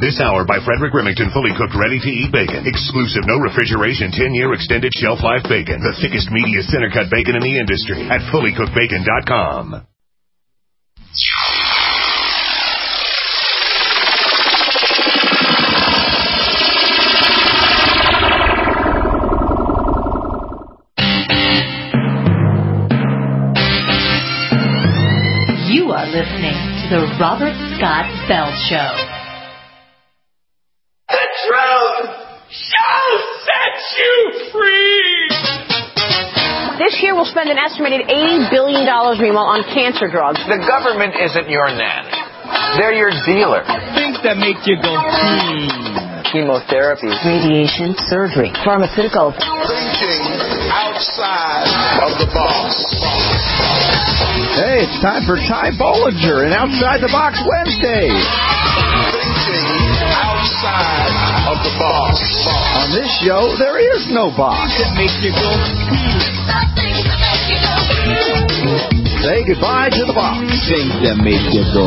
This hour by Frederick Remington, fully cooked, ready-to-eat bacon. Exclusive, no refrigeration, 10-year extended shelf life bacon. The thickest, meatiest center-cut bacon in the industry at fullycookedbacon.com. You are listening to the Robert Scott Bell Show. The truth shall set you free. This year we'll spend an estimated $80 billion, meanwhile, on cancer drugs. The government isn't your nanny. They're your dealer. Things that make you go, Chemotherapy, radiation, surgery, pharmaceuticals. Thinking outside of the box. Hey, it's time for Ty Bollinger and Outside the Box Wednesday. Thinking outside of the box. On this show, there is no box. that make you go, Say goodbye to the box. things that make you go,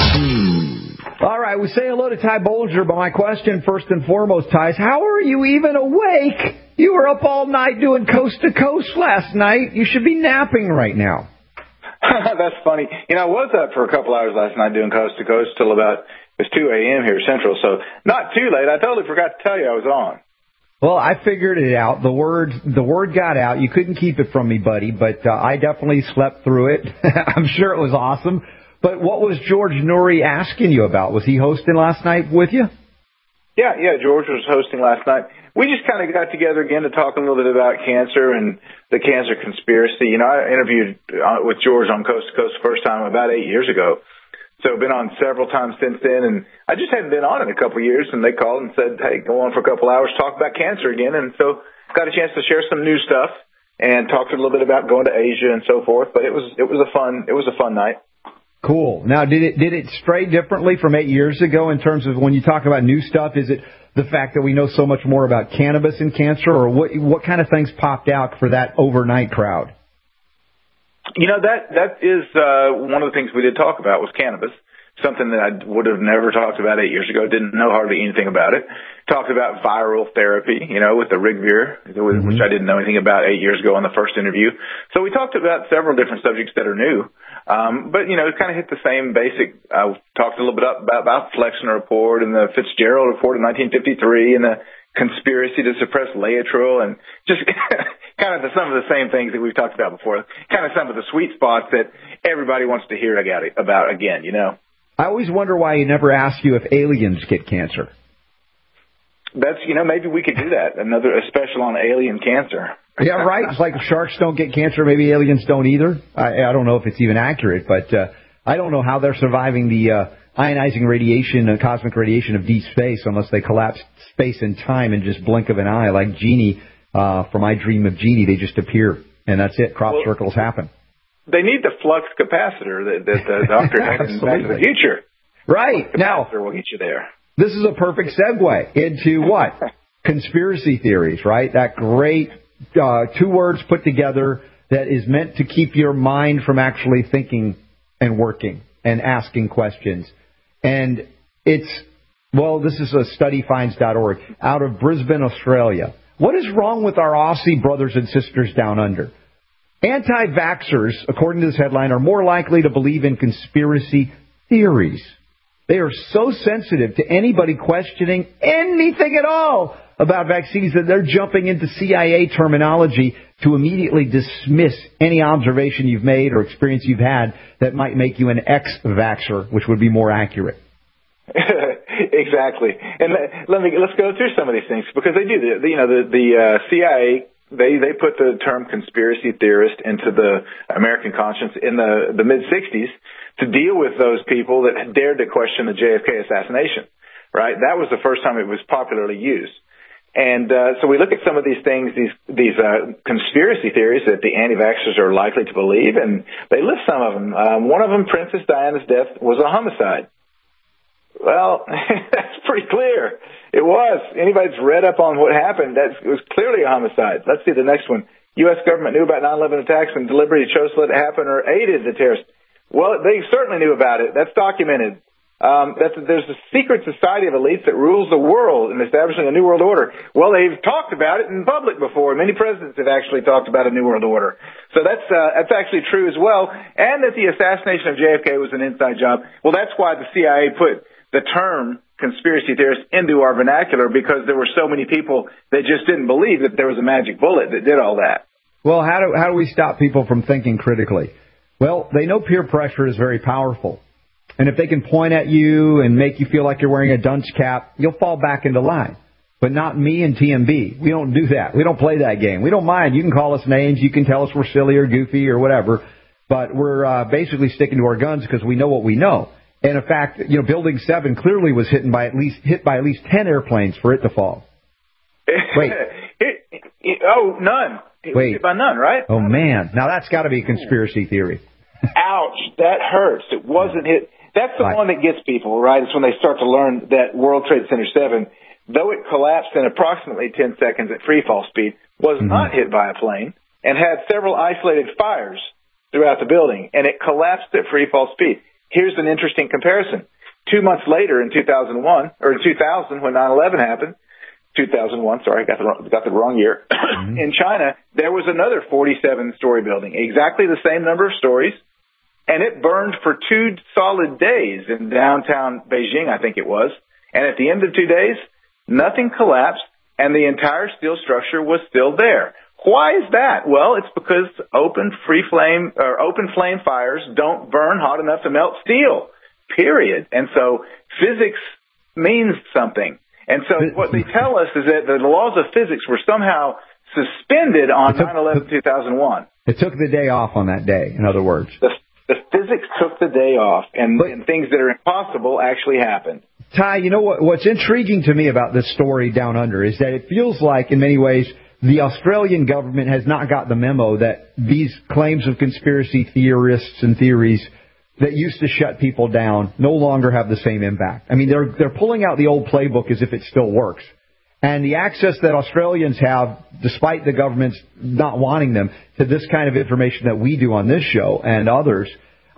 All right, we say hello to Ty Bollinger, but my question first and foremost, Ty, is how are you even awake? You were up all night doing coast to coast last night. You should be napping right now. That's funny. You know, I was up for a couple hours last night doing coast to coast till about, it was 2 a.m. here Central, so not too late. I totally forgot to tell you I was on. Well, I figured it out. The word got out. You couldn't keep it from me, buddy, but I definitely slept through it. I'm sure it was awesome. But what was George Noory asking you about? Was he hosting last night with you? Yeah, George was hosting last night. We just kind of got together again to talk a little bit about cancer and the cancer conspiracy. You know, I interviewed with George on Coast to Coast the first time about 8 years ago. So I've been on several times since then, and I just hadn't been on in a couple of years, and they called and said, hey, go on for a couple hours, talk about cancer again. And so got a chance to share some new stuff and talked a little bit about going to Asia and so forth. But it was a fun night. Cool. Now, did it stray differently from 8 years ago in terms of when you talk about new stuff? Is it the fact that we know so much more about cannabis and cancer, or what kind of things popped out for that overnight crowd? You know, that is one of the things we did talk about was cannabis, something that I would have never talked about 8 years ago, didn't know hardly anything about it. Talked about viral therapy, you know, with the Rigvir, which I didn't know anything about 8 years ago in the first interview. So we talked about several different subjects that are new. But, you know, it kind of hit the same basic. I talked a little bit about the Flexner Report and the Fitzgerald Report in 1953 and the conspiracy to suppress Laetrile and just kind of some of the same things that we've talked about before. Kind of some of the sweet spots that everybody wants to hear about again, you know. I always wonder why he never asked you if aliens get cancer. That's, you know, maybe we could do that. A special on alien cancer. Yeah, right. It's like sharks don't get cancer, maybe aliens don't either. I don't know if it's even accurate, but I don't know how they're surviving the ionizing radiation and cosmic radiation of deep space unless they collapse space and time in just blink of an eye, like Genie from I Dream of Genie. They just appear, and that's it. Crop circles happen. They need the flux capacitor that the doctor had in Back to the Future. Right. Now, will get you there. This is a perfect segue into what? Conspiracy theories, right? That great 2 words put together that is meant to keep your mind from actually thinking and working and asking questions. And this is a studyfinds.org out of Brisbane, Australia. What is wrong with our Aussie brothers and sisters down under? Anti-vaxxers, according to this headline, are more likely to believe in conspiracy theories. They are so sensitive to anybody questioning anything at all about vaccines that they're jumping into CIA terminology to immediately dismiss any observation you've made or experience you've had that might make you an ex-vaxxer, which would be more accurate. Exactly. And let's go through some of these things because they do. The CIA, they put the term conspiracy theorist into the American conscience in the mid-'60s to deal with those people that had dared to question the JFK assassination, right? That was the first time it was popularly used. And so we look at some of these things, these conspiracy theories that the anti-vaxxers are likely to believe, and they list some of them. One of them, Princess Diana's death, was a homicide. Well, that's pretty clear. It was. Anybody that's read up on what happened, it was clearly a homicide. Let's see the next one. U.S. government knew about 9/11 attacks and deliberately chose to let it happen or aided the terrorists. Well, they certainly knew about it. That's documented. that there's a secret society of elites that rules the world in establishing a new world order. Well, they've talked about it in public before. Many presidents have actually talked about a new world order. So that's actually true as well. And that the assassination of JFK was an inside job. Well, that's why the CIA put the term conspiracy theorist into our vernacular, because there were so many people that just didn't believe that there was a magic bullet that did all that. Well, how do we stop people from thinking critically? Well, they know peer pressure is very powerful. And if they can point at you and make you feel like you're wearing a dunce cap, you'll fall back into line. But not me and TMB. We don't do that. We don't play that game. We don't mind. You can call us names. You can tell us we're silly or goofy or whatever. But we're basically sticking to our guns because we know what we know. And in fact, Building 7 clearly was hit by at least 10 airplanes for it to fall. Wait. None. Wait. Hit by none, right? Oh, man. Now that's got to be a conspiracy theory. Ouch. That hurts. It wasn't hit. That's the one that gets people, right? It's when they start to learn that World Trade Center 7, though it collapsed in approximately 10 seconds at free fall speed, was not hit by a plane and had several isolated fires throughout the building, and it collapsed at free fall speed. Here's an interesting comparison. 2 months later in 2000, when 9/11 happened, 2001, sorry, got the wrong year, in China, there was another 47-story building, exactly the same number of stories, and it burned for 2 solid days in downtown Beijing, I think it was. And at the end of 2 days, nothing collapsed, and the entire steel structure was still there. Why is that? Well, it's because open flame fires don't burn hot enough to melt steel, period. And so physics means something. And so what they tell us is that the laws of physics were somehow suspended on 9/11/2001. It took the day off on that day, in other words. The physics took the day off, and things that are impossible actually happened. Ty, you know what's intriguing to me about this story down under is that it feels like, in many ways, the Australian government has not got the memo that these claims of conspiracy theorists and theories that used to shut people down no longer have the same impact. I mean, they're pulling out the old playbook as if it still works. And the access that Australians have, despite the government's not wanting them, to this kind of information that we do on this show and others,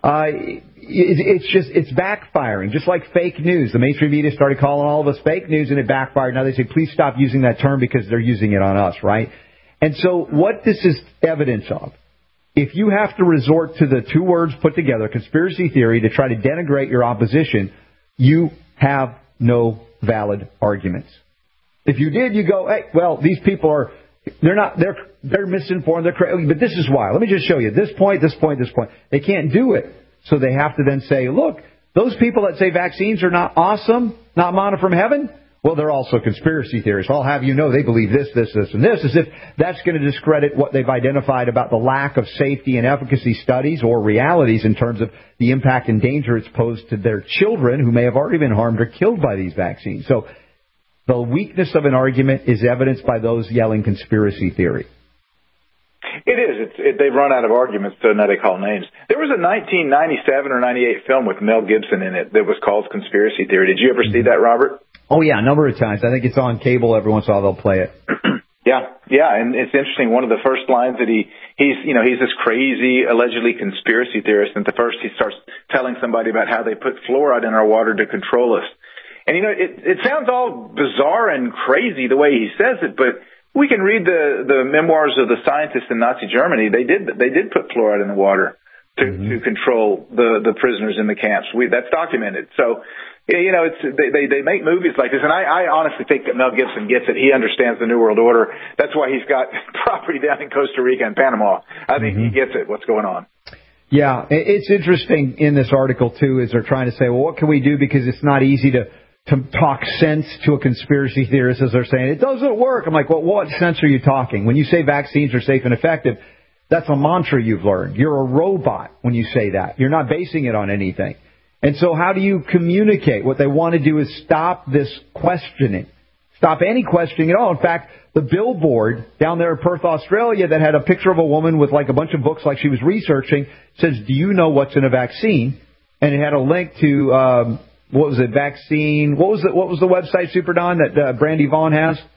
it's backfiring. Just like fake news. The mainstream media started calling all of us fake news, and it backfired. Now they say, please stop using that term because they're using it on us, right? And so what this is evidence of, if you have to resort to the 2 words put together, conspiracy theory, to try to denigrate your opposition, you have no valid arguments. If you did, you go, hey, well, these people they're misinformed, they're crazy, but this is why. Let me just show you this point. They can't do it. So they have to then say, look, those people that say vaccines are not awesome, not manna from heaven, well, they're also conspiracy theorists. I'll have you know they believe this, and this, as if that's going to discredit what they've identified about the lack of safety and efficacy studies or realities in terms of the impact and danger it's posed to their children who may have already been harmed or killed by these vaccines. So the weakness of an argument is evidenced by those yelling conspiracy theory. It is. They've run out of arguments, so now they call names. There was a 1997 or 98 film with Mel Gibson in it that was called Conspiracy Theory. Did you ever see that, Robert? Oh, yeah, a number of times. I think it's on cable. Every once in a while they'll play it. Yeah, and it's interesting. One of the first lines that he's this crazy, allegedly conspiracy theorist, and at the first he starts telling somebody about how they put fluoride in our water to control us. And, it sounds all bizarre and crazy the way he says it, but we can read the memoirs of the scientists in Nazi Germany. They did put fluoride in the water to control the prisoners in the camps. That's documented. So, they make movies like this, and I honestly think that Mel Gibson gets it. He understands the New World Order. That's why he's got property down in Costa Rica and Panama. I think he gets it, what's going on. Yeah, it's interesting in this article, too, is they're trying to say, well, what can we do? Because it's not easy to talk sense to a conspiracy theorist, as they're saying. It doesn't work. I'm like, well, what sense are you talking? When you say vaccines are safe and effective, that's a mantra you've learned. You're a robot when you say that. You're not basing it on anything. And so how do you communicate? What they want to do is stop this questioning. Stop any questioning at all. In fact, the billboard down there in Perth, Australia, that had a picture of a woman with like a bunch of books like she was researching, says, do you know what's in a vaccine? And it had a link to, vaccine? What was the website, Super Don, that Brandy Vaughn has?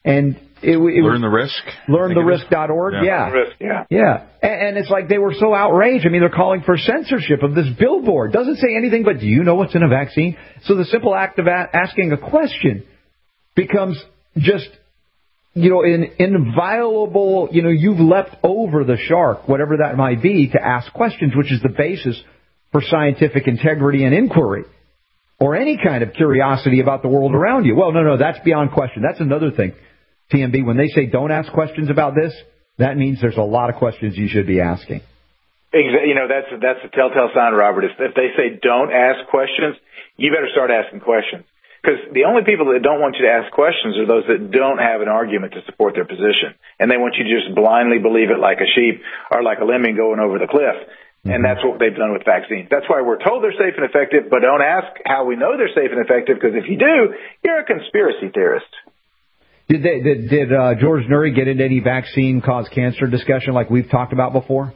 And Learn the Risk? LearnTheRisk.org, yeah. Yeah. And it's like they were so outraged. I mean, they're calling for censorship of this billboard. Doesn't say anything but, do you know what's in a vaccine? So the simple act of asking a question becomes just, an inviolable, you've leapt over the shark, whatever that might be, to ask questions, which is the basis for scientific integrity and inquiry, or any kind of curiosity about the world around you. Well, no, that's beyond question. That's another thing, TMB. When they say don't ask questions about this, that means there's a lot of questions you should be asking. Exactly. That's a telltale sign, Robert. If they say don't ask questions, you better start asking questions. Because the only people that don't want you to ask questions are those that don't have an argument to support their position. And they want you to just blindly believe it like a sheep or like a lemming going over the cliff. And that's what they've done with vaccines. That's why we're told they're safe and effective, but don't ask how we know they're safe and effective, because if you do, you're a conspiracy theorist. Did George Noory get into any vaccine cause cancer discussion like we've talked about before?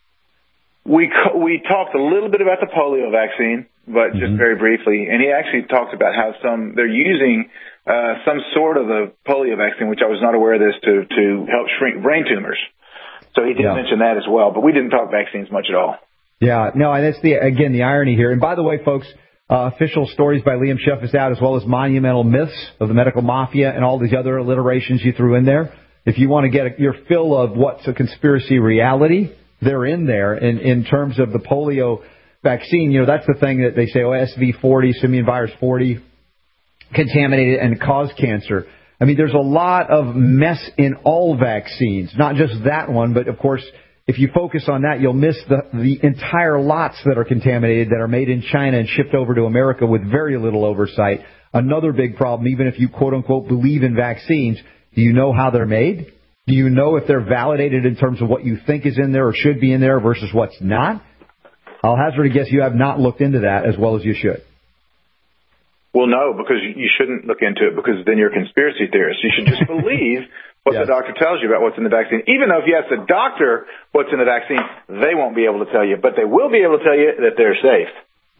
We talked a little bit about the polio vaccine, but just very briefly. And he actually talked about how they're using some sort of a polio vaccine, which I was not aware of this, to help shrink brain tumors. So he did mention that as well, but we didn't talk vaccines much at all. Yeah, no, and that's the irony here. And by the way, folks, official stories by Liam Schiff is out, as well as monumental myths of the medical mafia and all these other alliterations you threw in there. If you want to get your fill of what's a conspiracy reality, they're in there. In terms of the polio vaccine, that's the thing that they say, SV40, simian virus 40, contaminated and caused cancer. I mean, there's a lot of mess in all vaccines, not just that one, but of course, if you focus on that, you'll miss the entire lots that are contaminated, that are made in China and shipped over to America with very little oversight. Another big problem, even if you quote-unquote believe in vaccines, do you know how they're made? Do you know if they're validated in terms of what you think is in there or should be in there versus what's not? I'll hazard a guess you have not looked into that as well as you should. Well, no, because you shouldn't look into it, because then you're a conspiracy theorist. You should just believe what the doctor tells you about what's in the vaccine. Even though if you ask the doctor what's in the vaccine, they won't be able to tell you, but they will be able to tell you that they're safe.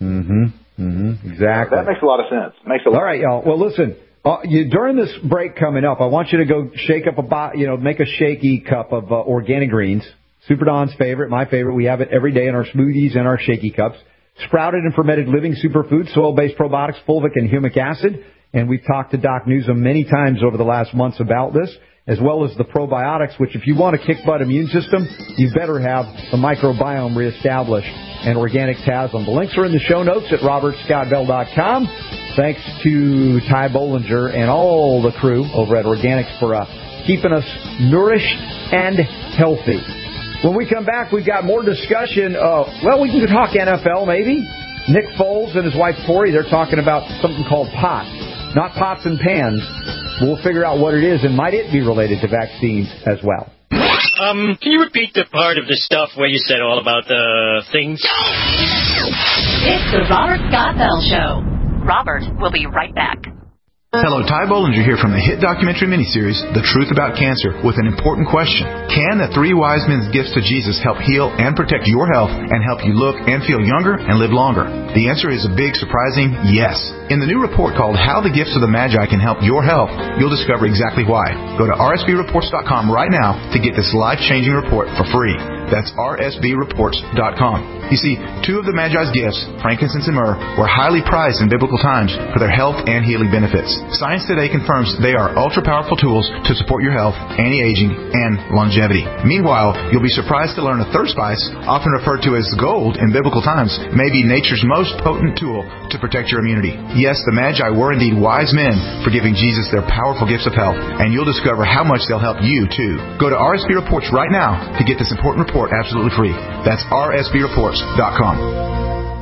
Exactly. That makes a lot of sense. All right, y'all. Well, listen. During this break coming up, I want you to go shake up make a shaky cup of organic greens. Super Don's favorite, my favorite. We have it every day in our smoothies and our shaky cups. Sprouted and fermented living superfood, soil-based probiotics, fulvic and humic acid. And we've talked to Doc Newsom many times over the last months about this, as well as the probiotics, which if you want a kick-butt immune system, you better have the microbiome reestablished. And organic Taslim. The links are in the show notes at robertscottbell.com. Thanks to Ty Bollinger and all the crew over at Organics for keeping us nourished and healthy. When we come back, we've got more discussion. We can talk NFL maybe. Nick Foles and his wife Tori, they're talking about something called POTS. Not pots and pans. We'll figure out what it is, and might it be related to vaccines as well. Can you repeat the part of the stuff where you said all about the things? It's the Robert Scott Bell Show. Robert will be right back. Hello, Ty Bollinger here from the hit documentary miniseries, The Truth About Cancer, with an important question. Can the three wise men's gifts to Jesus help heal and protect your health and help you look and feel younger and live longer? The answer is a big, surprising yes. In the new report called How the Gifts of the Magi Can Help Your Health, you'll discover exactly why. Go to rsbreports.com right now to get this life-changing report for free. That's rsbreports.com. You see, two of the Magi's gifts, frankincense and myrrh, were highly prized in biblical times for their health and healing benefits. Science today confirms they are ultra-powerful tools to support your health, anti-aging, and longevity. Meanwhile, you'll be surprised to learn a third spice, often referred to as gold in biblical times, may be nature's most potent tool to protect your immunity. Yes, the Magi were indeed wise men for giving Jesus their powerful gifts of health, and you'll discover how much they'll help you, too. Go to RSB Reports right now to get this important report absolutely free. That's rsbreports.com.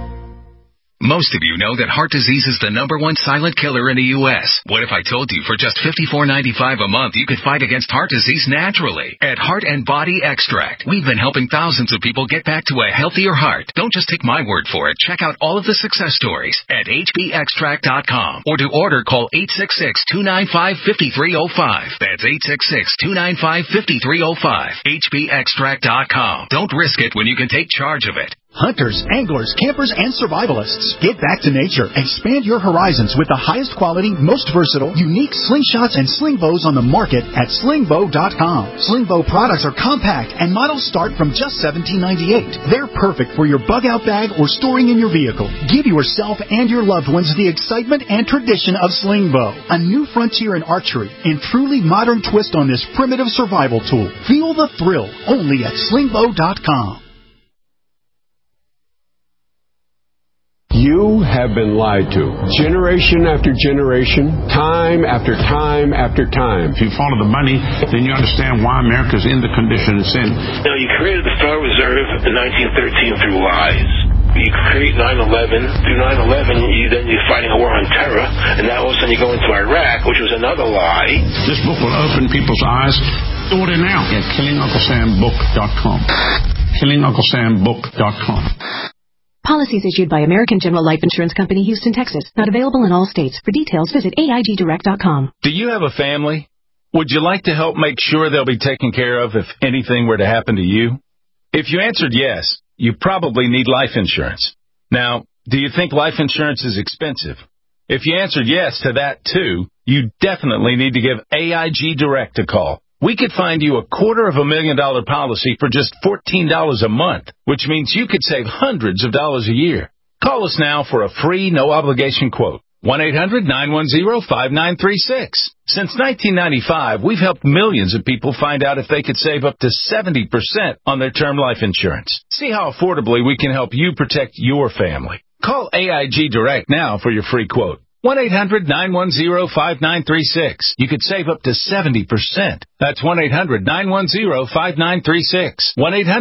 Most of you know that heart disease is the #1 silent killer in the U.S. What if I told you for just $54.95 a month you could fight against heart disease naturally? At Heart and Body Extract, we've been helping thousands of people get back to a healthier heart. Don't just take my word for it. Check out all of the success stories at hbextract.com. Or to order, call 866-295-5305. That's 866-295-5305. hbextract.com. Don't risk it when you can take charge of it. Hunters, anglers, campers, and survivalists. Get back to nature. Expand your horizons with the highest quality, most versatile, unique slingshots and sling bows on the market at slingbow.com. Slingbow products are compact and models start from just $17.98. They're perfect for your bug out bag or storing in your vehicle. Give yourself and your loved ones the excitement and tradition of Slingbow, a new frontier in archery and truly modern twist on this primitive survival tool. Feel the thrill only at slingbow.com. You have been lied to. Generation after generation, time after time after time. If you follow the money, then you understand why America's in the condition it's in. Now, you created the Federal Reserve in 1913 through lies. You create 9/11. Through 9/11, you're fighting a war on terror, and now all of a sudden you go into Iraq, which was another lie. This book will open people's eyes. Order now at KillingUncleSamBook.com. KillingUncleSamBook.com. Policies issued by American General Life Insurance Company, Houston, Texas. Not available in all states. For details, visit AIGDirect.com. Do you have a family? Would you like to help make sure they'll be taken care of if anything were to happen to you? If you answered yes, you probably need life insurance. Now, do you think life insurance is expensive? If you answered yes to that too, you definitely need to give AIG Direct a call. We could find you a $250,000 policy for just $14 a month, which means you could save hundreds of dollars a year. Call us now for a free, no-obligation quote. 1-800-910-5936. Since 1995, we've helped millions of people find out if they could save up to 70% on their term life insurance. See how affordably we can help you protect your family. Call AIG Direct now for your free quote. 1-800-910-5936. You could save up to 70%. That's 1-800-910-5936.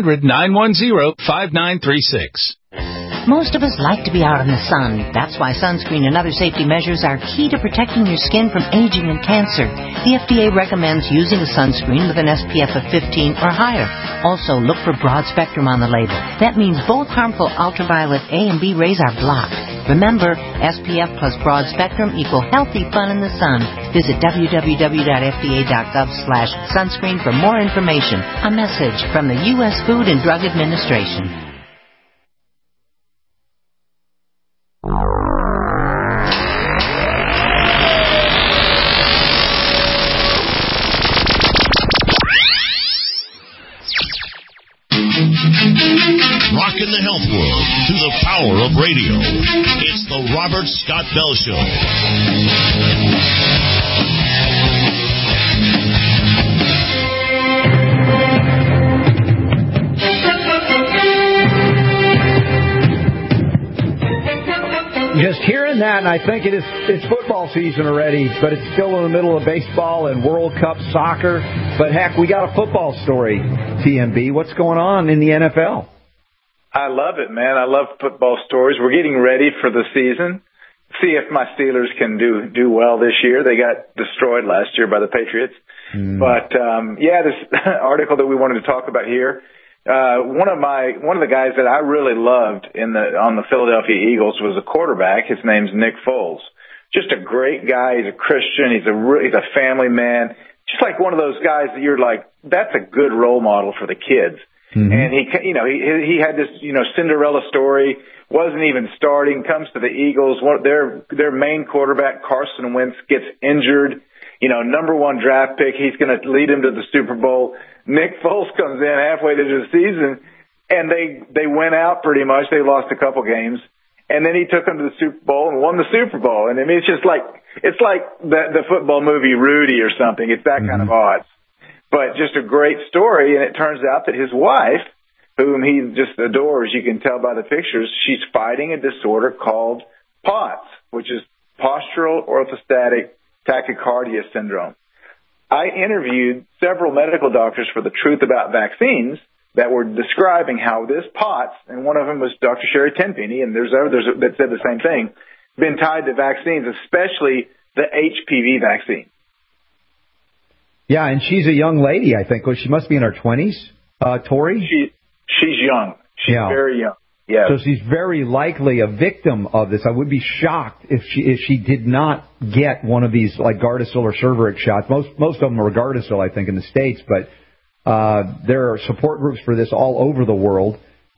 1-800-910-5936. Most of us like to be out in the sun. That's why sunscreen and other safety measures are key to protecting your skin from aging and cancer. The FDA recommends using a sunscreen with an SPF of 15 or higher. Also, look for broad spectrum on the label. That means both harmful ultraviolet A and B rays are blocked. Remember, SPF plus broad spectrum equal healthy fun in the sun. Visit www.fda.gov/sunscreen for more information. A message from the U.S. Food and Drug Administration. Rockin' the health world to the power of radio. It's the Robert Scott Bell Show. Just hearing that, and I think it's football season already, but it's still in the middle of baseball and World Cup soccer. But heck, we got a football story, TMB. What's going on in the NFL? I love it, man. I love football stories. We're getting ready for the season. See if my Steelers can do well this year. They got destroyed last year by the Patriots. But this article that we wanted to talk about here. One of the guys that I really loved on the Philadelphia Eagles was a quarterback. His name's Nick Foles. Just a great guy. He's a Christian. He's a family man. Just like one of those guys that you're like, that's a good role model for the kids. Mm-hmm. And he had this, Cinderella story, wasn't even starting, comes to the Eagles. Their main quarterback, Carson Wentz, gets injured, number one draft pick. He's going to lead him to the Super Bowl. Nick Foles comes in halfway through the season and they went out pretty much. They lost a couple games. And then he took them to the Super Bowl and won the Super Bowl. And I mean, it's like the football movie Rudy or something. It's that kind of odds. But just a great story, and it turns out that his wife, whom he just adores, you can tell by the pictures, she's fighting a disorder called POTS, which is postural orthostatic tachycardia syndrome. I interviewed several medical doctors for The Truth About Vaccines that were describing how this POTS, and one of them was Dr. Sherry Tenpenny, and there's others that said the same thing, been tied to vaccines, especially the HPV vaccine. Yeah, and she's a young lady, I think. Well, she must be in her 20s, Tori? She's young. She's very young. Yeah. So she's very likely a victim of this. I would be shocked if she did not get one of these, like Gardasil or Cervarix shots. Most of them are Gardasil, I think, in the States, but there are support groups for this all over the world.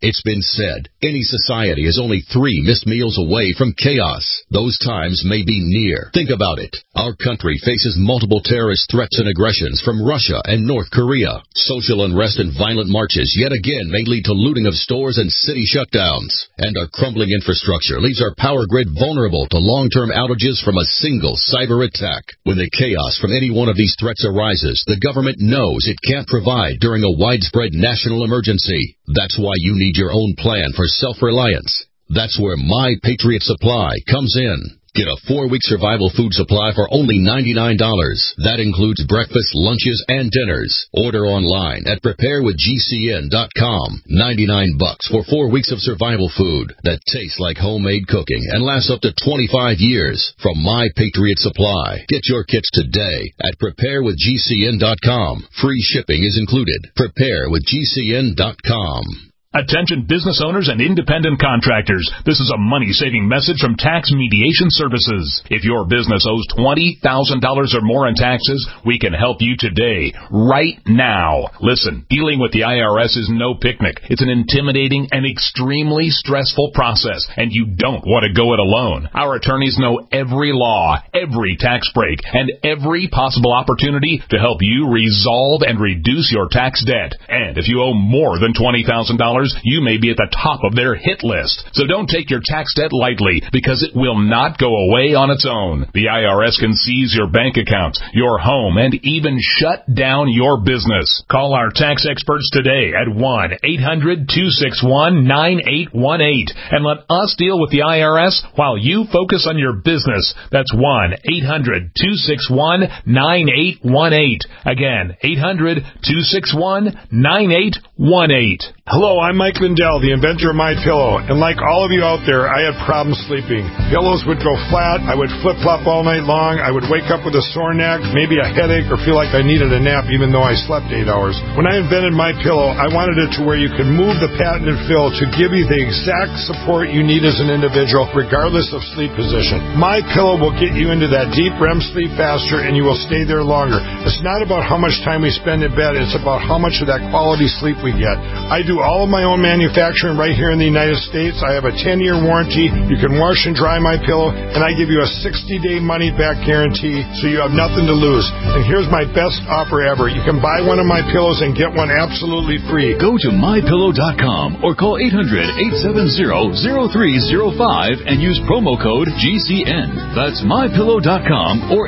It's been said, any society is only 3 missed meals away from chaos. Those times may be near. Think about it. Our country faces multiple terrorist threats and aggressions from Russia and North Korea. Social unrest and violent marches yet again may lead to looting of stores and city shutdowns. And our crumbling infrastructure leaves our power grid vulnerable to long-term outages from a single cyber attack. When the chaos from any one of these threats arises, the government knows it can't provide during a widespread national emergency. That's why you need your own plan for self-reliance. That's where My Patriot Supply comes in. Get a 4-week survival food supply for only $99. That includes breakfast, lunches, and dinners. Order online at preparewithgcn.com. $99 for 4 weeks of survival food that tastes like homemade cooking and lasts up to 25 years from My Patriot Supply. Get your kits today at preparewithgcn.com. Free shipping is included. Preparewithgcn.com. Attention business owners and independent contractors. This is a money-saving message from Tax Mediation Services. If your business owes $20,000 or more in taxes, we can help you today, right now. Listen, dealing with the IRS is no picnic. It's an intimidating and extremely stressful process, and you don't want to go it alone. Our attorneys know every law, every tax break, and every possible opportunity to help you resolve and reduce your tax debt. And if you owe more than $20,000, you may be at the top of their hit list. So don't take your tax debt lightly, because it will not go away on its own. The IRS can seize your bank accounts, your home, and even shut down your business. Call our tax experts today at 1-800-261-9818 and let us deal with the IRS while you focus on your business. That's 1-800-261-9818. Again, 800-261-9818. Hello, I'm Mike Lindell, the inventor of MyPillow, and like all of you out there, I had problems sleeping. Pillows would go flat, I would flip-flop all night long, I would wake up with a sore neck, maybe a headache, or feel like I needed a nap even though I slept 8 hours. When I invented MyPillow, I wanted it to where you can move the patented fill to give you the exact support you need as an individual, regardless of sleep position. MyPillow will get you into that deep REM sleep faster, and you will stay there longer. It's not about how much time we spend in bed, it's about how much of that quality sleep we get. I do all of my own manufacturing right here in the United States. I have a 10-year warranty. You can wash and dry my pillow, and I give you a 60-day money-back guarantee, so you have nothing to lose. And here's my best offer ever. You can buy one of my pillows and get one absolutely free. Go to MyPillow.com or call 800-870-0305 and use promo code GCN. That's MyPillow.com or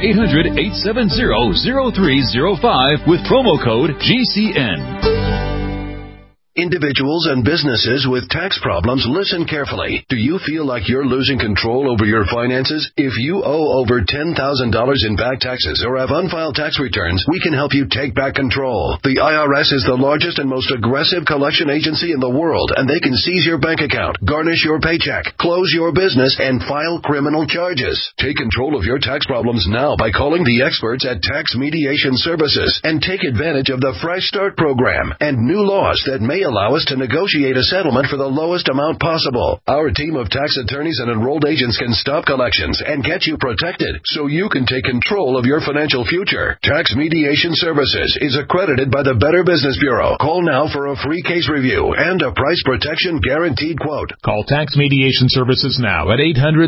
800-870-0305 with promo code GCN. Individuals and businesses with tax problems, listen carefully. Do you feel like you're losing control over your finances? If you owe over $10,000 in back taxes or have unfiled tax returns, we can help you take back control. The IRS is the largest and most aggressive collection agency in the world, and they can seize your bank account, garnish your paycheck, close your business, and file criminal charges. Take control of your tax problems now by calling the experts at Tax Mediation Services and take advantage of the Fresh Start program and new laws that may allow us to negotiate a settlement for the lowest amount possible. Our team of tax attorneys and enrolled agents can stop collections and get you protected so you can take control of your financial future. Tax Mediation Services is accredited by the Better Business Bureau. Call now for a free case review and a price protection guaranteed quote. Call Tax Mediation Services now at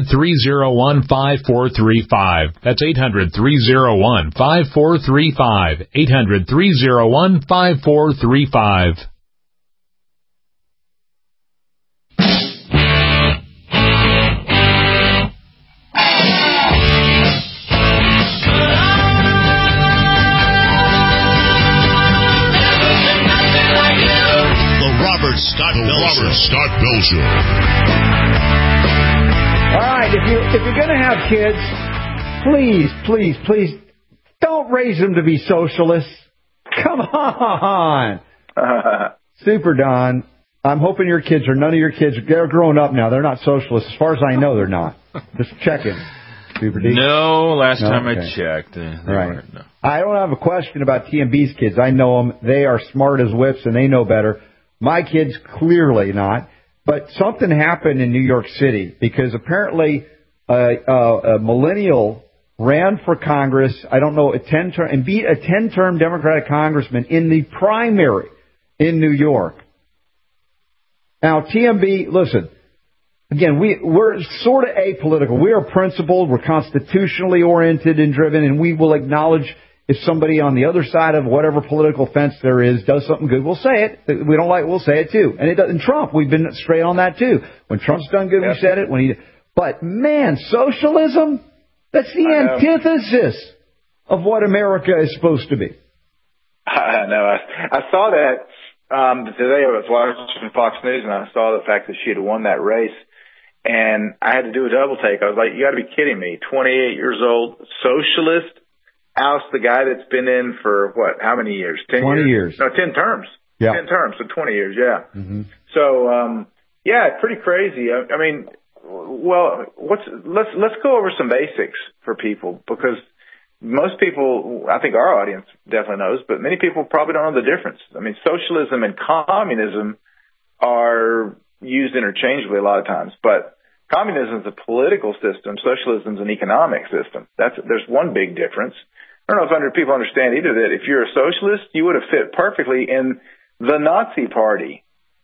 800-301-5435. That's 800-301-5435. 800-301-5435. Scott Bell Show. All right, if you're going to have kids, please, don't raise them to be socialists. Come on. Super Don. I'm hoping your kids none of your kids, they're grown up now. They're not socialists. As far as I know, they're not. Just checking. Super D. No, last time I checked. They weren't, no. I don't have a question about TMB's kids. I know them. They are smart as whips and they know better. My kids, clearly not. But something happened in New York City because apparently a millennial ran for Congress, I don't know, and beat a 10-term Democratic congressman in the primary in New York. Now, TMB, listen, again, we're sort of apolitical. We are principled. We're constitutionally oriented and driven, and we will acknowledge if somebody on the other side of whatever political fence there is does something good, we'll say it. We don't like it, we'll say it too. And Trump, we've been straight on that too. When Trump's done good, we said it. But man, socialism, that's the antithesis of what America is supposed to be. I know. I saw that today. I was watching Fox News, and I saw the fact that she had won that race. And I had to do a double take. I was like, you got to be kidding me. 28 years old, socialist, oust the guy that's been in for, what, how many years? 10 years? No, 10 terms. Yeah. 10 terms, so 20 years, yeah. Mm-hmm. So, yeah, pretty crazy. I mean, well, let's go over some basics for people, because most people, I think our audience definitely knows, but many people probably don't know the difference. I mean, socialism and communism are used interchangeably a lot of times, but communism is a political system. Socialism is an economic system. There's one big difference. I don't know if people understand either that if you're a socialist, you would have fit perfectly in the Nazi Party,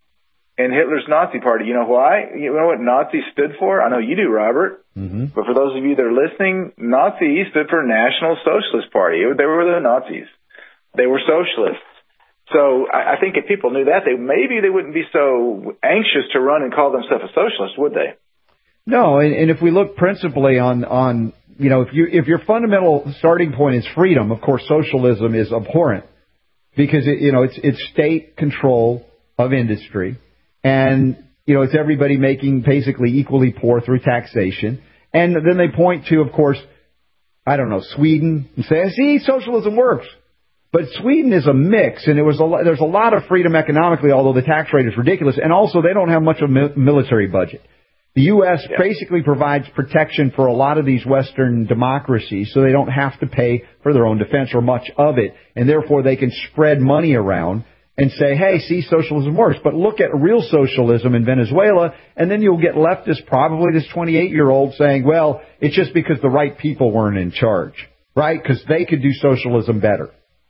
in Hitler's Nazi Party. You know why? You know what Nazi stood for? I know you do, Robert. Mm-hmm. But for those of you that are listening, Nazi stood for National Socialist Party. They were the Nazis. They were socialists. So I think if people knew that, maybe they wouldn't be so anxious to run and call themselves a socialist, would they? No, and if we look principally on you know, if your fundamental starting point is freedom, of course, socialism is abhorrent because it's state control of industry, and it's everybody making basically equally poor through taxation. And then they point to, of course, I don't know, Sweden, and say, see, socialism works. But Sweden is a mix, and there's a lot of freedom economically, although the tax rate is ridiculous, and also they don't have much of a military budget. The U.S. basically provides protection for a lot of these Western democracies, so they don't have to pay for their own defense or much of it, and therefore they can spread money around and say, hey, see, socialism works. But look at real socialism in Venezuela, and then you'll get leftists, probably this 28-year-old, saying, well, it's just because the right people weren't in charge, right? Because they could do socialism better.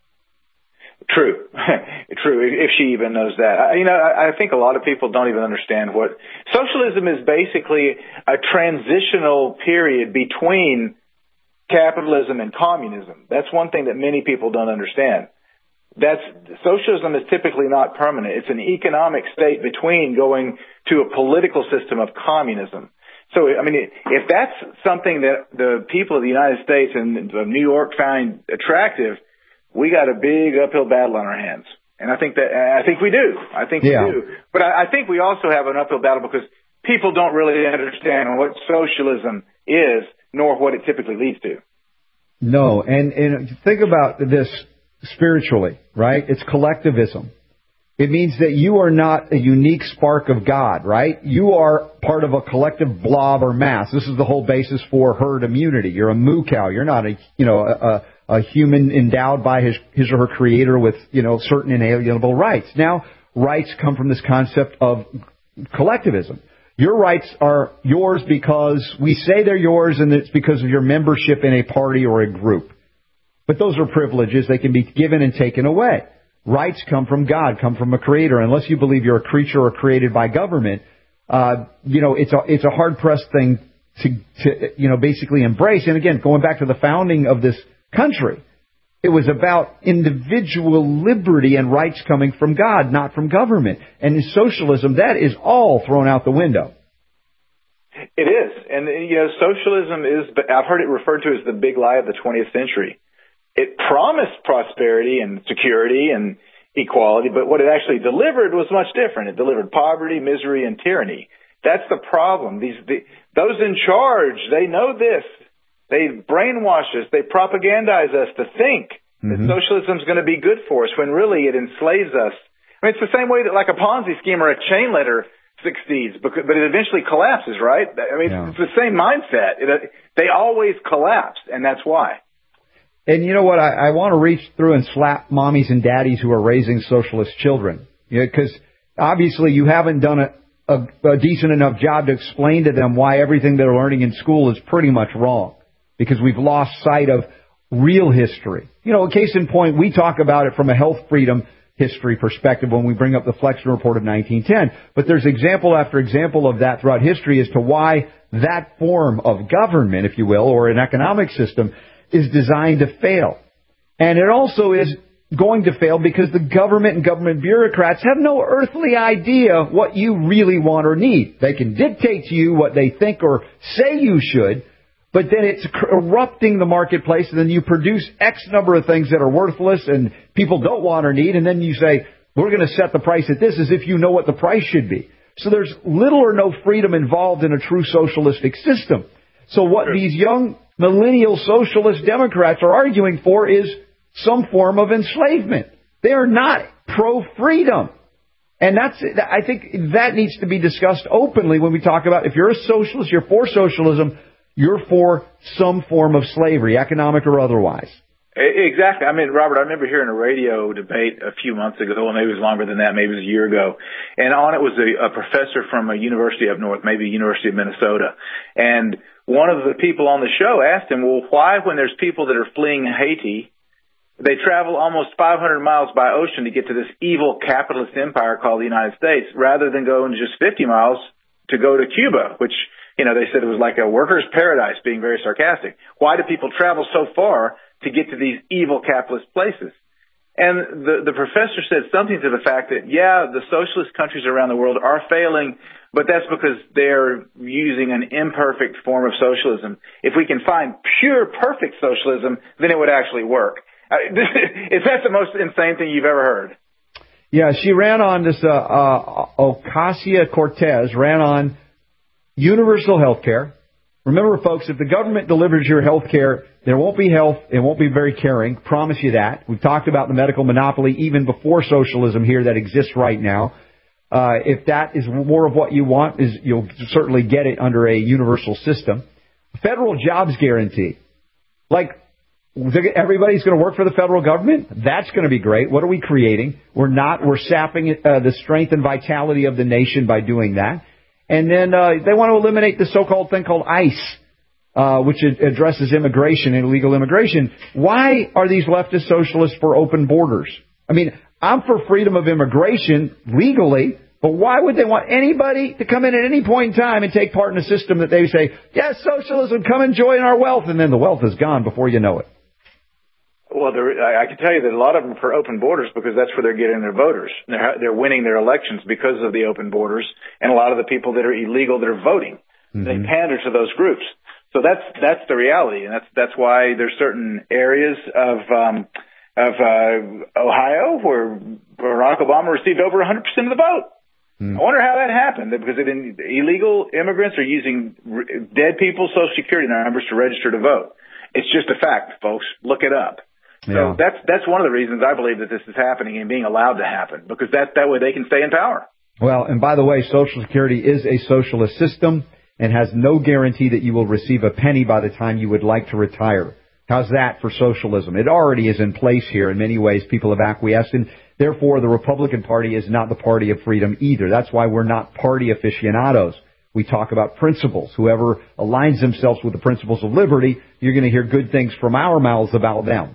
True. True, if she even knows that. I think a lot of people don't even understand what socialism is. Basically a transitional period between capitalism and communism. That's one thing that many people don't understand. Socialism is typically not permanent. It's an economic state between going to a political system of communism. So, I mean, if that's something that the people of the United States and of New York find attractive, we got a big uphill battle on our hands. And I think we do. We do. But I think we also have an uphill battle because people don't really understand what socialism is, nor what it typically leads to. No, and think about this spiritually, right? It's collectivism. It means that you are not a unique spark of God, right? You are part of a collective blob or mass. This is the whole basis for herd immunity. You're a moo cow. You're not a human endowed by his or her creator with, certain inalienable rights. Now, rights come from this concept of collectivism. Your rights are yours because we say they're yours, and it's because of your membership in a party or a group. But those are privileges. They can be given and taken away. Rights come from God, come from a creator. Unless you believe you're a creature or created by government, it's a hard-pressed thing to basically embrace. And again, going back to the founding of this country, it was about individual liberty and rights coming from God, not from government. And in socialism, that is all thrown out the window. It is. And, socialism I've heard it referred to as the big lie of the 20th century. It promised prosperity and security and equality, but what it actually delivered was much different. It delivered poverty, misery, and tyranny. That's the problem. Those in charge, they know this. They brainwash us. They propagandize us to think that socialism is going to be good for us when really it enslaves us. I mean, it's the same way that like a Ponzi scheme or a chain letter succeeds, but it eventually collapses, right? I mean, It's the same mindset. They always collapse, and that's why. And you know what? I want to reach through and slap mommies and daddies who are raising socialist children. Because obviously you haven't done a decent enough job to explain to them why everything they're learning in school is pretty much wrong. Because we've lost sight of real history. A case in point, we talk about it from a health freedom history perspective when we bring up the Flexner Report of 1910. But there's example after example of that throughout history as to why that form of government, if you will, or an economic system is designed to fail. And it also is going to fail because the government and government bureaucrats have no earthly idea what you really want or need. They can dictate to you what they think or say you should, but then it's corrupting the marketplace, and then you produce X number of things that are worthless and people don't want or need, and then you say, we're going to set the price at this as if you know what the price should be. So there's little or no freedom involved in a true socialistic system. So what these young millennial socialist Democrats are arguing for is some form of enslavement. They are not pro-freedom. And I think that needs to be discussed openly when we talk about if you're a socialist, you're for socialism, you're for some form of slavery, economic or otherwise. Exactly. I mean, Robert, I remember hearing a radio debate a few months ago, well, maybe it was longer than that, maybe it was a year ago, and on it was a professor from a university up north, maybe University of Minnesota, and one of the people on the show asked him, well, why, when there's people that are fleeing Haiti, they travel almost 500 miles by ocean to get to this evil capitalist empire called the United States, rather than going just 50 miles to go to Cuba, which, you know, they said it was like a worker's paradise, being very sarcastic. Why do people travel so far to get to these evil capitalist places? And the professor said something to the fact that, yeah, the socialist countries around the world are failing, but that's because they're using an imperfect form of socialism. If we can find pure, perfect socialism, then it would actually work. Is that the most insane thing you've ever heard? Yeah, she ran on this, Ocasio-Cortez ran on universal health care. Remember, folks, if the government delivers your health care, there won't be health. It won't be very caring. Promise you that. We've talked about the medical monopoly even before socialism here that exists right now. If that is more of what you want, you'll certainly get it under a universal system. Federal jobs guarantee. Like, everybody's going to work for the federal government? That's going to be great. What are we creating? We're sapping the strength and vitality of the nation by doing that. And then they want to eliminate the so-called thing called ICE, which addresses immigration and illegal immigration. Why are these leftist socialists for open borders? I mean, I'm for freedom of immigration legally, but why would they want anybody to come in at any point in time and take part in a system that they say, yes, socialism, come and join our wealth, and then the wealth is gone before you know it? Well, I can tell you that a lot of them are for open borders because that's where they're getting their voters. They're winning their elections because of the open borders, and a lot of the people that are illegal that are voting, they pander to those groups. So that's the reality, and that's why there's certain areas of Ohio where Barack Obama received over 100% of the vote. I wonder how that happened, because illegal immigrants are using dead people's Social Security numbers to register to vote. It's just a fact, folks. Look it up. Yeah. So that's one of the reasons I believe that this is happening and being allowed to happen, because that way they can stay in power. Well, and by the way, Social Security is a socialist system and has no guarantee that you will receive a penny by the time you would like to retire. How's that for socialism? It already is in place here. In many ways, people have acquiesced, and therefore the Republican Party is not the party of freedom either. That's why we're not party aficionados. We talk about principles. Whoever aligns themselves with the principles of liberty, you're going to hear good things from our mouths about them.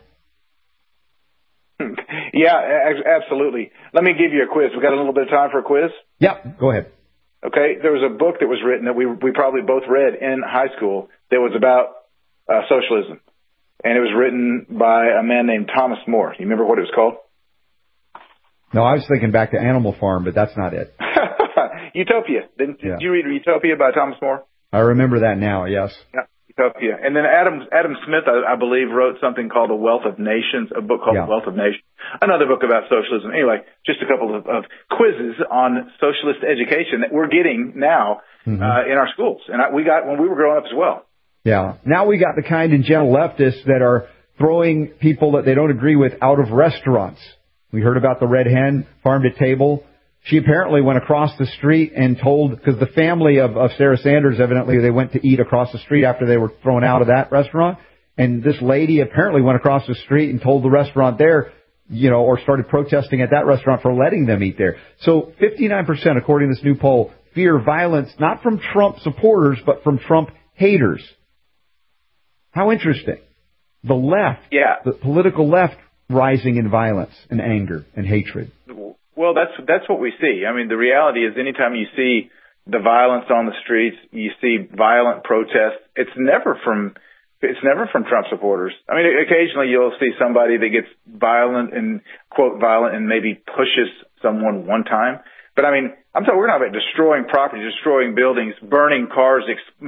Yeah, absolutely. Let me give you a quiz. We got a little bit of time for a quiz? Yep, go ahead. Okay, there was a book that was written that we probably both read in high school that was about socialism. And it was written by a man named Thomas More. You remember what it was called? No, I was thinking back to Animal Farm, but that's not it. Utopia. Did you read Utopia by Thomas More? I remember that now, yes. Yeah, Utopia. And then Adam Smith, I believe, wrote something called The Wealth of Nations, a book called The Wealth of Nations. Another book about socialism. Anyway, just a couple of quizzes on socialist education that we're getting now in our schools. And we got when we were growing up as well. Yeah. Now we got the kind and gentle leftists that are throwing people that they don't agree with out of restaurants. We heard about the Red Hen, farm to table. She apparently went across the street and told, because the family of Sarah Sanders, evidently they went to eat across the street after they were thrown out of that restaurant. And this lady apparently went across the street and told the restaurant there, or started protesting at that restaurant for letting them eat there. So 59%, according to this new poll, fear violence, not from Trump supporters, but from Trump haters. How interesting. The left, the political left, rising in violence and anger and hatred? Well, that's what we see. I mean, the reality is anytime you see the violence on the streets, you see violent protests, it's never from Trump supporters. I mean, occasionally you'll see somebody that gets violent and, quote, violent and maybe pushes someone one time. But I mean, I'm talking, we're not about destroying property, destroying buildings, burning cars,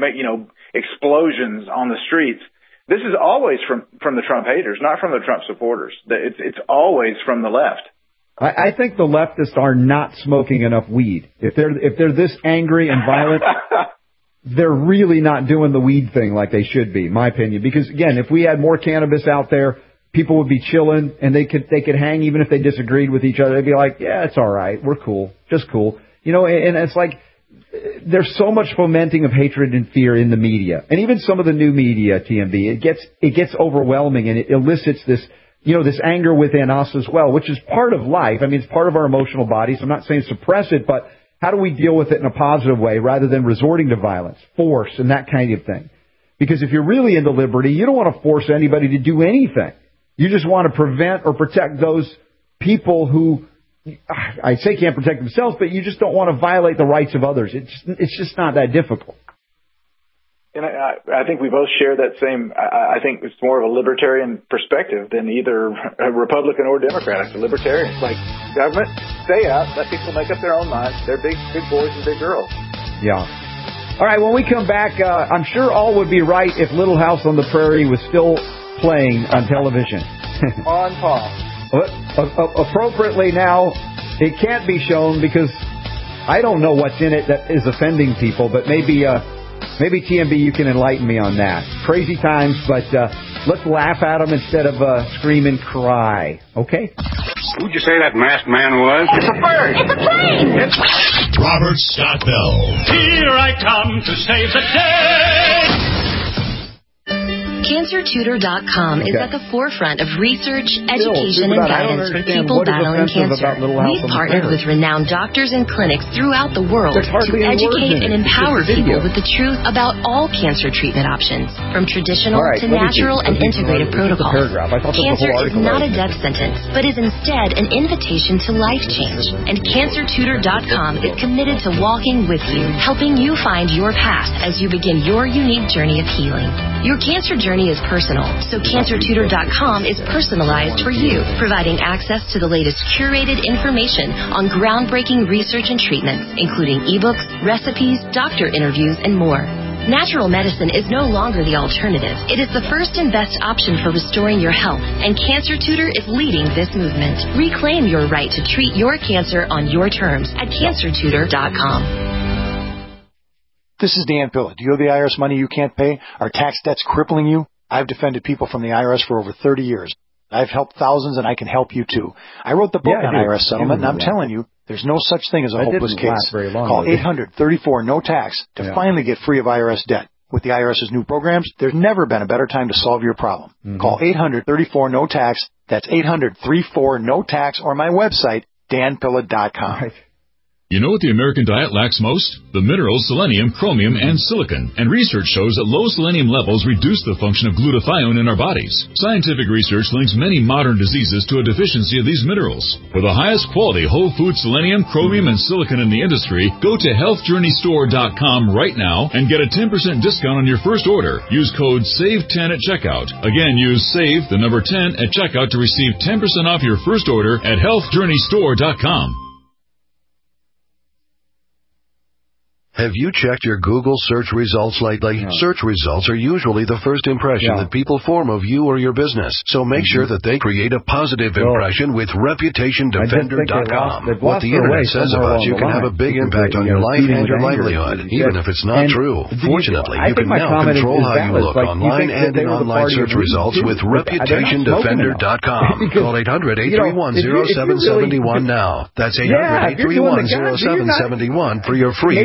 explosions on the streets. This is always from the Trump haters, not from the Trump supporters. It's always from the left. I think the leftists are not smoking enough weed. If they're this angry and violent, they're really not doing the weed thing like they should be, in my opinion. Because again, if we had more cannabis out there, people would be chilling and they could hang even if they disagreed with each other. They'd be like, yeah, it's all right, we're cool, just cool. You know, and it's like there's so much fomenting of hatred and fear in the media, and even some of the new media, TMB. It gets overwhelming, and it elicits this. This anger within us as well, which is part of life. I mean, it's part of our emotional bodies. I'm not saying suppress it, but how do we deal with it in a positive way rather than resorting to violence, force, and that kind of thing? Because if you're really into liberty, you don't want to force anybody to do anything. You just want to prevent or protect those people who, I say can't protect themselves, but you just don't want to violate the rights of others. It's just not that difficult. And I think we both share that same, I think it's more of a libertarian perspective than either a Republican or Democrat. It's a libertarian. It's like, government, stay out, let people make up their own minds. They're big boys and big girls. Yeah. All right, when we come back, I'm sure all would be right if Little House on the Prairie was still playing on television. On pause. Appropriately now, it can't be shown because I don't know what's in it that is offending people, but maybe TMB, you can enlighten me on that. Crazy times, but let's laugh at them instead of scream and cry. Okay? Who'd you say that masked man was? It's a bird. It's a plane. It's Robert Scott Bell. Here I come to save the day. CancerTutor.com is at the forefront of research, education, and guidance for people battling cancer. We've partnered with renowned doctors and clinics throughout the world to educate and empower people with the truth about all cancer treatment options, from traditional to natural and integrative protocols. Cancer is not a death sentence, but is instead an invitation to life change. And CancerTutor.com is committed to walking with you, helping you find your path as you begin your unique journey of healing. Your cancer journey is personal, so CancerTutor.com is personalized for you, providing access to the latest curated information on groundbreaking research and treatments, including ebooks, recipes, doctor interviews, and more. Natural medicine is no longer the alternative. It is the first and best option for restoring your health, and Cancer Tutor is leading this movement. Reclaim your right to treat your cancer on your terms at CancerTutor.com. This is Dan Pilla. Do you owe the IRS money you can't pay? Are tax debts crippling you? I've defended people from the IRS for over 30 years. I've helped thousands, and I can help you, too. I wrote the book on IRS settlement, and I'm telling you, there's no such thing as a hopeless case. Call 800-34-NO-TAX to finally get free of IRS debt. With the IRS's new programs, there's never been a better time to solve your problem. Call 800-34-NO-TAX. That's 800-34-NO-TAX, or my website, danpilla.com. Right. You know what the American diet lacks most? The minerals selenium, chromium, and silicon. And research shows that low selenium levels reduce the function of glutathione in our bodies. Scientific research links many modern diseases to a deficiency of these minerals. For the highest quality whole food selenium, chromium, and silicon in the industry, go to healthjourneystore.com right now and get a 10% discount on your first order. Use code SAVE10 at checkout. Again, use SAVE, the number 10, at checkout to receive 10% off your first order at healthjourneystore.com. Have you checked your Google search results lately? No. Search results are usually the first impression that people form of you or your business. So make sure that they create a positive impression with ReputationDefender.com. What the Internet says about you can have a big impact on your life and your livelihood, even if it's not true. Fortunately, you can now control how you look online and in online search results with ReputationDefender.com. Call 800-831-0771 now. That's 800-831-0771 for your free Reputation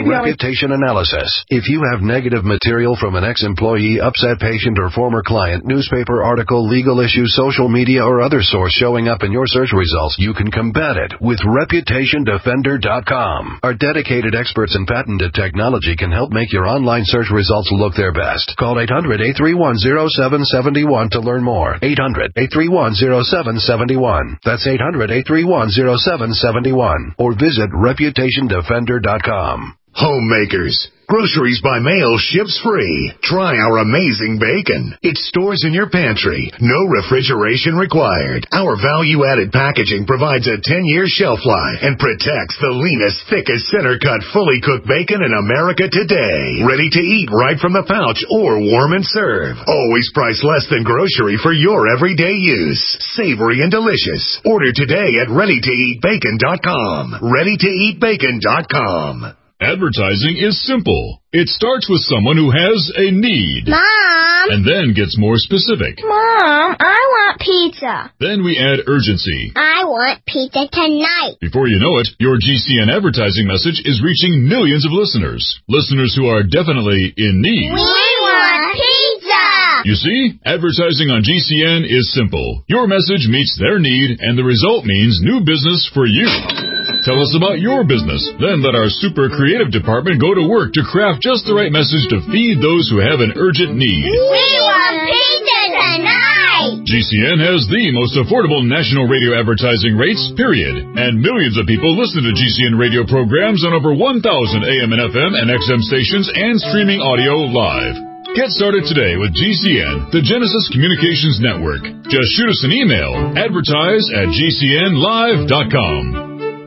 reputation analysis. If you have negative material from an ex-employee, upset patient, or former client, newspaper article, legal issue, social media, or other source showing up in your search results, you can combat it with ReputationDefender.com. Our dedicated experts in patented technology can help make your online search results look their best. Call 800-831-0771 to learn more. 800-831-0771. That's 800-831-0771. Or visit ReputationDefender.com. Homemakers. Groceries by mail ships free. Try our amazing bacon. It stores in your pantry. No refrigeration required. Our value-added packaging provides a 10-year shelf life and protects the leanest, thickest, center-cut, fully cooked bacon in America today. Ready to eat right from the pouch or warm and serve. Always priced less than grocery for your everyday use. Savory and delicious. Order today at ReadyToEatBacon.com. ReadyToEatBacon.com. Advertising is simple. It starts with someone who has a need. Mom! And then gets more specific. Mom, I want pizza. Then we add urgency. I want pizza tonight. Before you know it, your GCN advertising message is reaching millions of listeners. Listeners who are definitely in need. We want pizza! You see, advertising on GCN is simple. Your message meets their need, and the result means new business for you. Tell us about your business. Then let our super creative department go to work to craft just the right message to feed those who have an urgent need. We want pizza tonight! GCN has the most affordable national radio advertising rates, period. And millions of people listen to GCN radio programs on over 1,000 AM and FM and XM stations and streaming audio live. Get started today with GCN, the Genesis Communications Network. Just shoot us an email, advertise@gcnlive.com.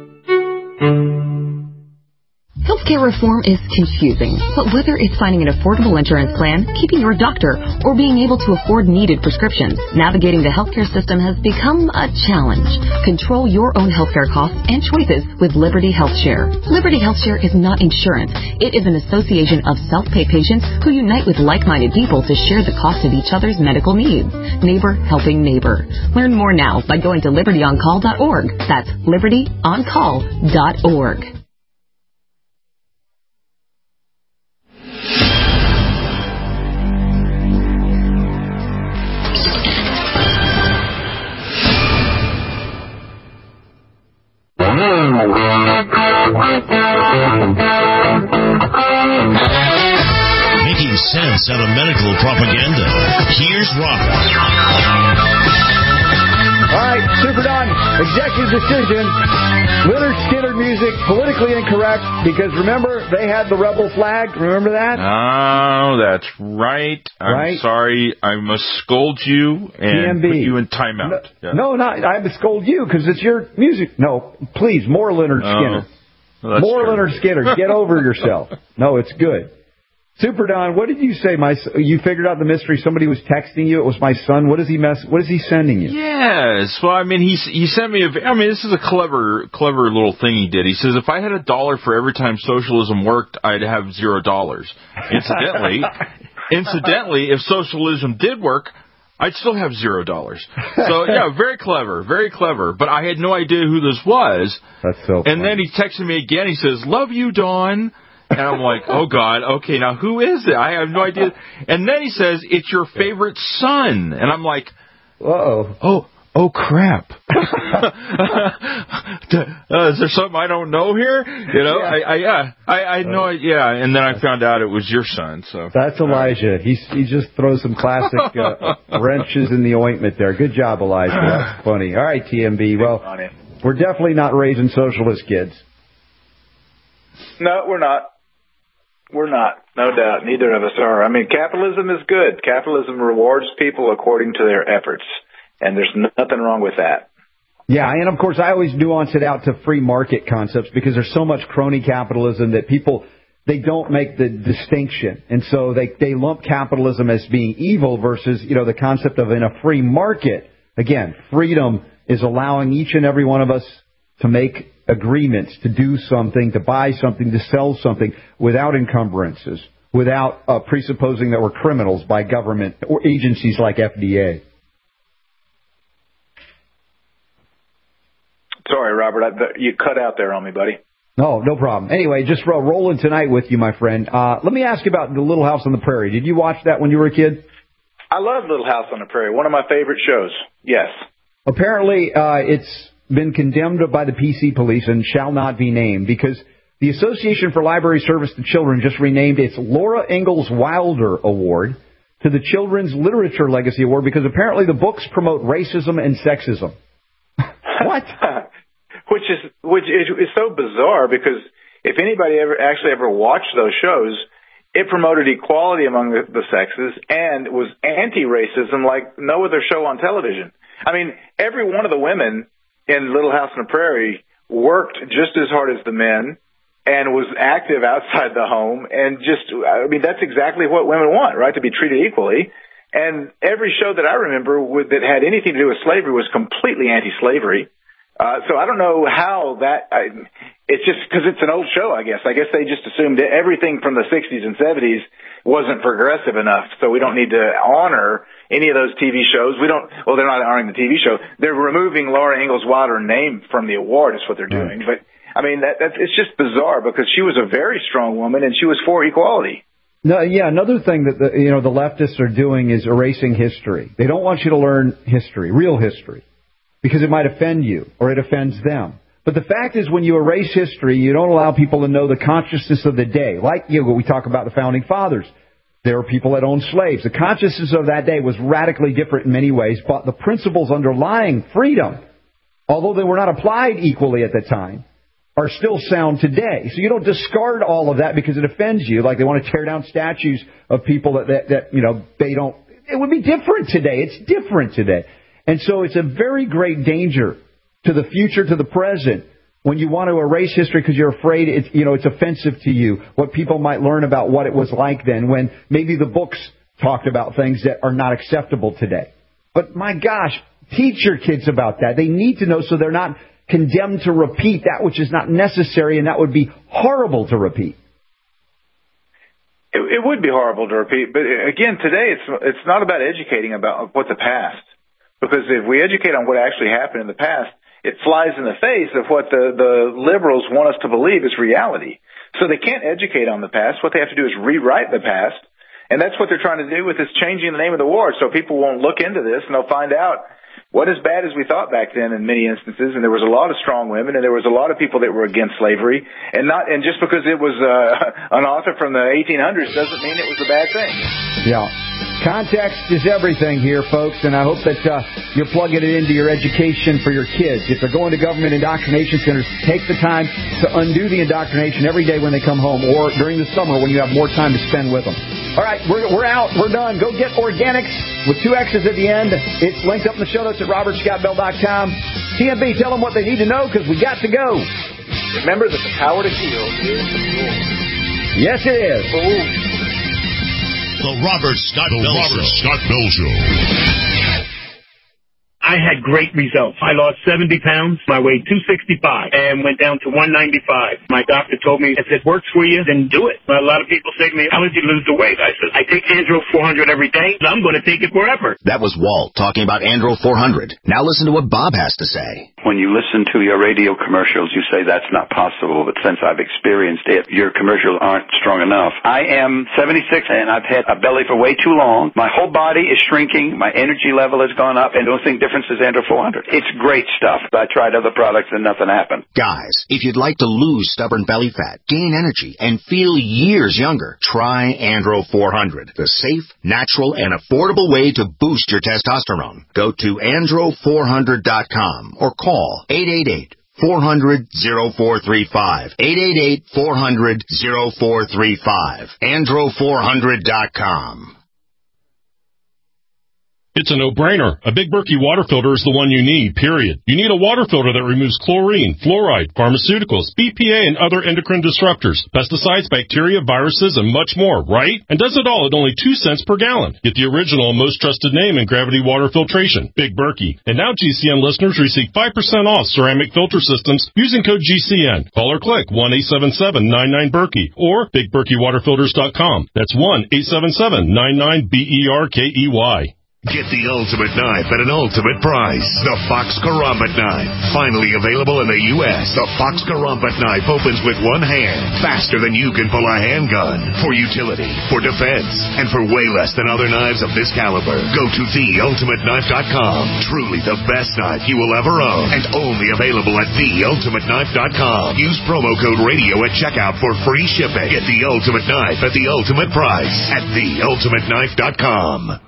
Healthcare reform is confusing, but whether it's finding an affordable insurance plan, keeping your doctor, or being able to afford needed prescriptions, navigating the healthcare system has become a challenge. Control your own healthcare costs and choices with Liberty HealthShare. Liberty HealthShare is not insurance. It is an association of self-pay patients who unite with like-minded people to share the cost of each other's medical needs. Neighbor helping neighbor. Learn more now by going to libertyoncall.org. That's libertyoncall.org. Making sense out of medical propaganda. Here's Robert. All right, Super Don, executive decision. Leonard Skinner music, politically incorrect, because remember, they had the rebel flag. Remember that? Oh, that's right. I'm sorry. I must scold you and put you in timeout. No, I would scold you because it's your music. No, please, more Leonard Skinner. Well, more true. Leonard Skinner. Get over yourself. No, it's good. Super Don, what did you say? You figured out the mystery. Somebody was texting you. It was my son. What is he sending you? Yes. Well, I mean, he sent me this is a clever little thing he did. He says, if I had $1 for every time socialism worked, I'd have $0. Incidentally, if socialism did work, I'd still have $0. So, yeah, very clever. But I had no idea who this was. That's so funny. And then he texted me again. He says, love you, Dawn. And I'm like, oh, God, okay, now who is it? I have no idea. And then he says, it's your favorite son. And I'm like, uh-oh. Oh, crap. Is there something I don't know here? You know, yeah. I had no idea. Yeah, and then I found out it was your son. So that's Elijah. He just throws some classic wrenches in the ointment there. Good job, Elijah. That's funny. All right, TMB. Well, we're definitely not raising socialist kids. No, we're not. We're not. No doubt. Neither of us are. I mean, capitalism is good. Capitalism rewards people according to their efforts. And there's nothing wrong with that. Yeah, and of course I always nuance it out to free market concepts because there's so much crony capitalism that people, they don't make the distinction. And so they lump capitalism as being evil versus, the concept of in a free market. Again, freedom is allowing each and every one of us to make agreements, to do something, to buy something, to sell something without encumbrances, without presupposing that we're criminals by government or agencies like FDA. Sorry, Robert, you cut out there on me, buddy. No problem. Anyway, just rolling tonight with you, my friend. Let me ask you about the Little House on the Prairie. Did you watch that when you were a kid? I love Little House on the Prairie. One of my favorite shows. Yes. Apparently, it's been condemned by the PC police and shall not be named because the Association for Library Service to Children just renamed its Laura Ingalls Wilder Award to the Children's Literature Legacy Award because apparently the books promote racism and sexism. What? Which is so bizarre because if anybody ever watched those shows, it promoted equality among the sexes and was anti-racism like no other show on television. I mean, every one of the women in Little House on the Prairie worked just as hard as the men and was active outside the home. And that's exactly what women want, right? To be treated equally. And every show that I remember that had anything to do with slavery was completely anti-slavery. So I don't know how it's just because it's an old show, I guess. I guess they just assumed that everything from the 60s and 70s wasn't progressive enough. So we don't need to honor any of those TV shows. They're not honoring the TV show. They're removing Laura Ingalls Wilder's name from the award is what they're doing. But I mean, it's just bizarre because she was a very strong woman and she was for equality. No, yeah. Another thing that the leftists are doing is erasing history. They don't want you to learn history, real history, because it might offend you or it offends them. But the fact is, when you erase history, you don't allow people to know the consciousness of the day. Like we talk about the Founding Fathers. There were people that owned slaves. The consciousness of that day was radically different in many ways, but the principles underlying freedom, although they were not applied equally at the time, are still sound today. So you don't discard all of that because it offends you, like they want to tear down statues of people that they don't. It would be different today. It's different today. And so it's a very great danger to the future, to the present, when you want to erase history because you're afraid it's offensive to you, what people might learn about what it was like then, when maybe the books talked about things that are not acceptable today. But my gosh, teach your kids about that. They need to know so they're not condemned to repeat that which is not necessary, and that would be horrible to repeat. It would be horrible to repeat, but again, today it's not about educating about what the past, because if we educate on what actually happened in the past, it flies in the face of what the liberals want us to believe is reality. So they can't educate on the past. What they have to do is rewrite the past, and that's what they're trying to do with this changing the name of the war, so people won't look into this and they'll find out what as bad as we thought back then in many instances, and there was a lot of strong women, and there was a lot of people that were against slavery, and just because it was an author from the 1800s doesn't mean it was a bad thing. Yeah. Context is everything here, folks, and I hope that you're plugging it into your education for your kids. If they're going to government indoctrination centers, take the time to undo the indoctrination every day when they come home, or during the summer when you have more time to spend with them. All right, we're out. We're done. Go get Organics with 2 X's at the end. It's linked up in the show notes at robertscottbell.com. TMB, tell them what they need to know because we got to go. Remember that the power to heal is yours. Yes, it is. Ooh. The Robert Scott Bell Show. I had great results. I lost 70 pounds. I weighed 265 and went down to 195. My doctor told me, if it works for you, then do it. A lot of people say to me, how did you lose the weight? I said, I take Andro 400 every day. I'm going to take it forever. That was Walt talking about Andro 400. Now listen to what Bob has to say. When you listen to your radio commercials, you say that's not possible. But since I've experienced it, your commercials aren't strong enough. I am 76 and I've had a belly for way too long. My whole body is shrinking. My energy level has gone up, and the only thing different is Andro 400. It's great stuff. I tried other products and nothing happened. Guys, if you'd like to lose stubborn belly fat, gain energy, and feel years younger, try Andro 400, the safe, natural, and affordable way to boost your testosterone. Go to andro400.com or call 888-400-0435. 888-400-0435. andro400.com. It's a no-brainer. A Big Berkey water filter is the one you need, period. You need a water filter that removes chlorine, fluoride, pharmaceuticals, BPA, and other endocrine disruptors, pesticides, bacteria, viruses, and much more, right? And does it all at only 2 cents per gallon. Get the original and most trusted name in gravity water filtration, Big Berkey. And now GCN listeners receive 5% off ceramic filter systems using code GCN. Call or click 1-877-99-BERKEY or BigBerkeyWaterFilters.com. That's 1-877-99-BERKEY. Get the ultimate knife at an ultimate price. The Fox Karambit knife. Finally available in the U.S. The Fox Karambit knife opens with one hand, faster than you can pull a handgun. For utility, for defense, and for way less than other knives of this caliber. Go to theultimateknife.com. Truly the best knife you will ever own, and only available at theultimateknife.com. Use promo code radio at checkout for free shipping. Get the ultimate knife at the ultimate price at theultimateknife.com.